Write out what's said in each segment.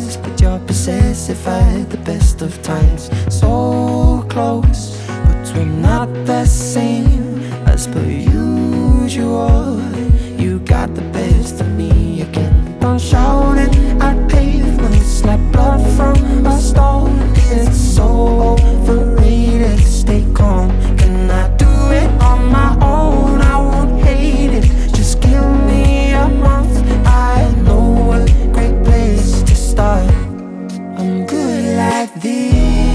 nice, but you're possessive at the best of times. So close, but we're not the same as per usual. You got the best of me again. Don't shout it at pavements like blood from a stone. It's so overrated. Stay calm. Can I do it on my own? I won't hate it. Just give me a month. I know a great place to start. I'm good like this.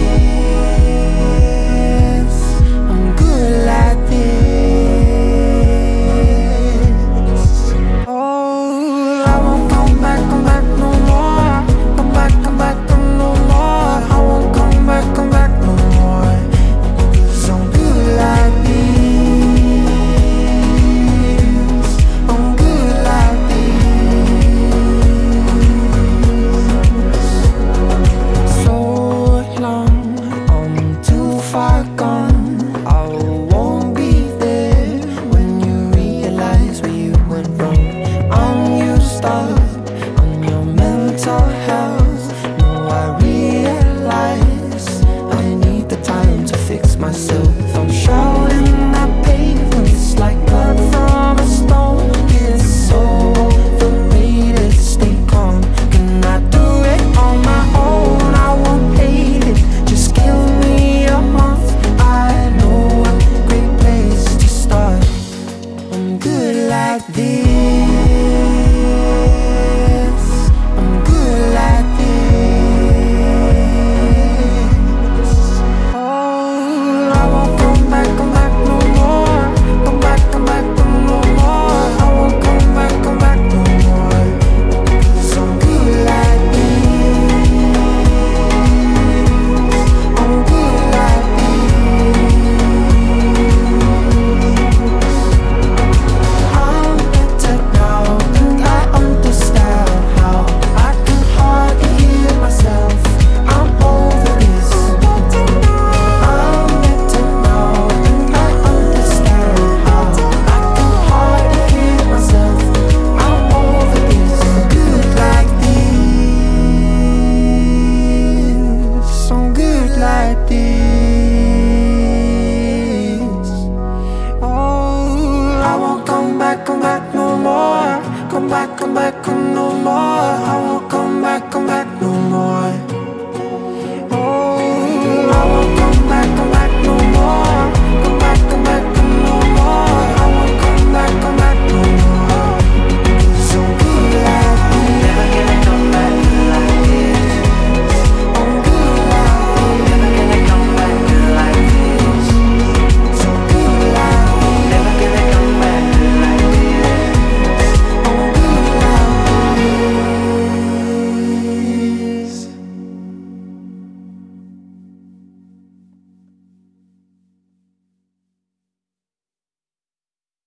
I'm good like this. Oh, I won't come back no more. Come back no more. I won't come back no more. 'Cause I'm good like this. I'm good like this. So long, I'm too far gone. I won't be there when you realize where you went wrong. I'm used up on your mental health. No, I realize I need the time to fix myself.